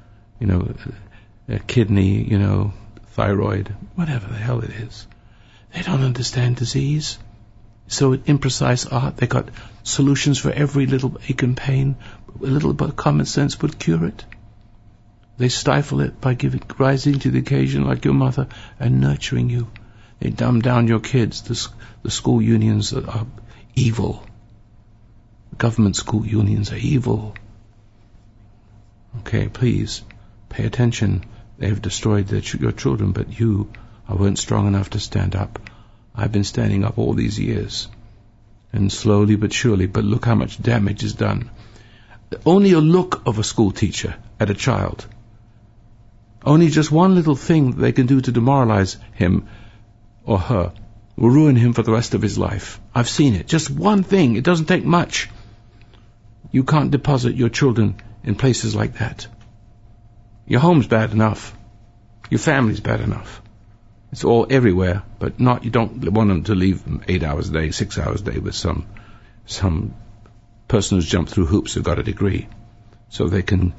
a kidney, thyroid, whatever the hell it is. They don't understand disease. So imprecise art, they got solutions for every little ache and pain. A little bit of common sense would cure it. They stifle it by rising to the occasion like your mother and nurturing you. They dumb down your kids. The school unions are evil. Government school unions are evil. Okay, please, pay attention. They have destroyed your children, but you weren't strong enough to stand up. I've been standing up all these years. And slowly but surely, but look how much damage is done. Only a look of a school teacher at a child. Only just one little thing they can do to demoralize him or her will ruin him for the rest of his life. I've seen it. Just one thing. It doesn't take much. You can't deposit your children in places like that. Your home's bad enough. Your family's bad enough. It's all everywhere, but not. You don't want them to leave them 8 hours a day, 6 hours a day with some person who's jumped through hoops who got a degree, so they can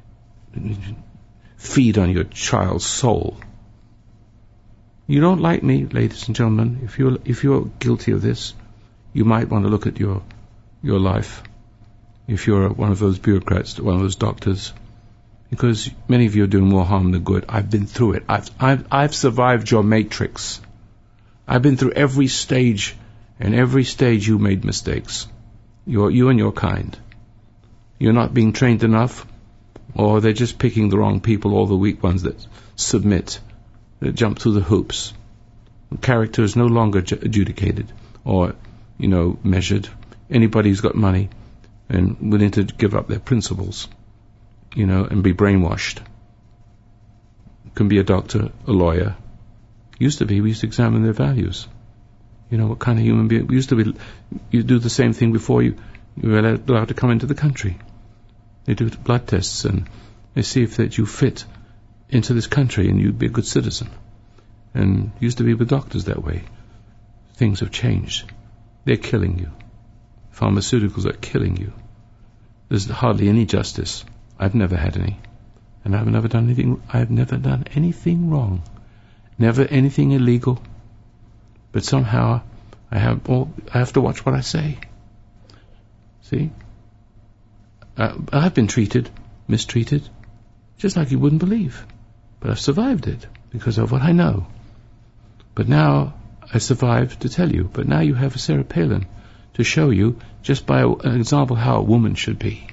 feed on your child's soul. You don't like me, ladies and gentlemen. If you're guilty of this, you might want to look at your life. If you're one of those bureaucrats, one of those doctors, because many of you are doing more harm than good. I've been through it. I've survived your matrix. I've been through every stage, and every stage you made mistakes. You and your kind. You're not being trained enough, or they're just picking the wrong people, all the weak ones that submit, that jump through the hoops. Character is no longer adjudicated or, measured. Anybody who's got money and willing to give up their principles, and be brainwashed, can be a doctor, a lawyer. We used to examine their values. What kind of human being. You do the same thing before you were allowed to come into the country. They do blood tests and they see if that you fit into this country and you'd be a good citizen. And used to be with doctors that way. Things have changed. They're killing you. Pharmaceuticals are killing you. There's hardly any justice. I've never had any. And I've never done anything wrong. Never anything illegal. But somehow I have to watch what I say. See? I've been mistreated, just like you wouldn't believe. But I've survived it because of what I know. But now I survived to tell you. But now you have Sarah Palin to show you, just by an example, how a woman should be.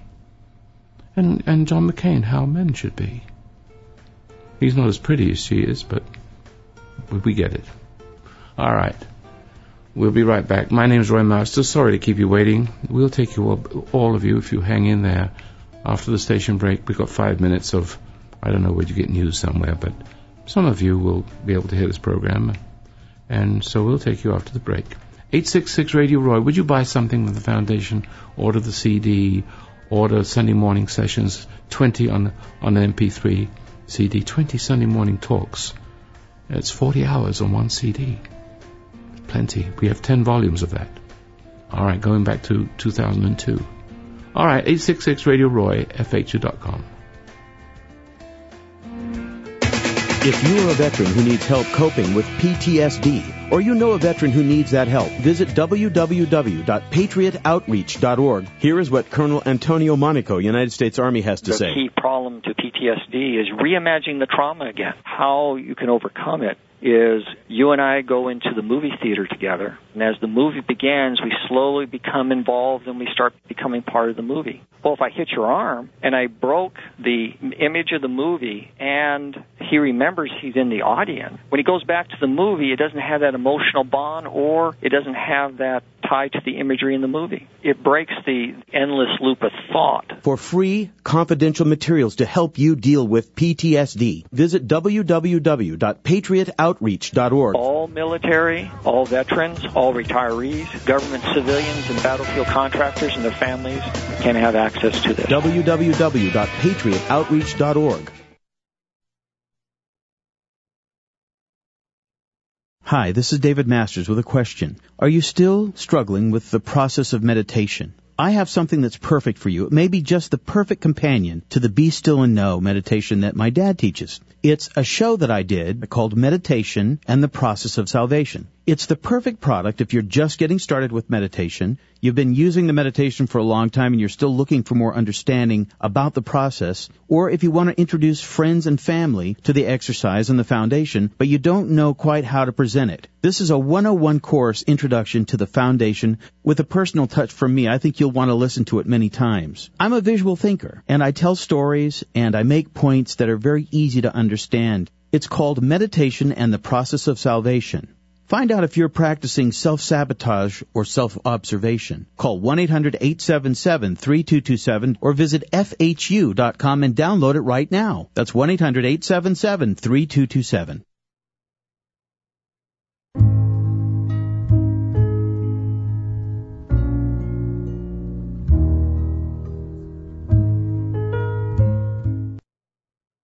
And John McCain, how men should be. He's not as pretty as she is, but we get it. All right. We'll be right back. My name's Roy Masters. Sorry to keep you waiting. We'll take you all of you, if you hang in there, after the station break. We've got 5 minutes of, I don't know where you get news somewhere, but some of you will be able to hear this program. And so we'll take you after the break. 866 Radio Roy. Would you buy something with the foundation? Order the CD. Order Sunday morning sessions. 20 on an MP3 CD. 20 Sunday morning talks. It's 40 hours on one CD. Plenty. We have 10 volumes of that. All right, going back to 2002. All right, 866 Radio Roy, FHU.com. If you are a veteran who needs help coping with PTSD, or you know a veteran who needs that help, visit www.patriotoutreach.org. Here is what Colonel Antonio Monaco, United States Army, has to say. The key problem to PTSD is reimagining the trauma again. How you can overcome it is you and I go into the movie theater together, and as the movie begins, we slowly become involved and we start becoming part of the movie. Well, if I hit your arm and I broke the image of the movie and he remembers he's in the audience, when he goes back to the movie, it doesn't have that emotional bond, or it doesn't have that tie to the imagery in the movie. It breaks the endless loop of thought. For free, confidential materials to help you deal with PTSD, visit www.patriotoutreach.org. All military, all veterans, all retirees, government civilians, and battlefield contractors and their families can have access to this. www.patriotoutreach.org. Hi, this is David Masters with a question. Are you still struggling with the process of meditation? I have something that's perfect for you. It may be just the perfect companion to the Be Still and Know meditation that my dad teaches. It's a show that I did called Meditation and the Process of Salvation. It's the perfect product if you're just getting started with meditation, you've been using the meditation for a long time and you're still looking for more understanding about the process, or if you want to introduce friends and family to the exercise and the foundation, but you don't know quite how to present it. This is a 101 course introduction to the foundation with a personal touch from me. I think you'll want to listen to it many times. I'm a visual thinker, and I tell stories and I make points that are very easy to understand. It's called Meditation and the Process of Salvation. Find out if you're practicing self-sabotage or self-observation. Call 1-800-877-3227 or visit FHU.com and download it right now. That's 1-800-877-3227.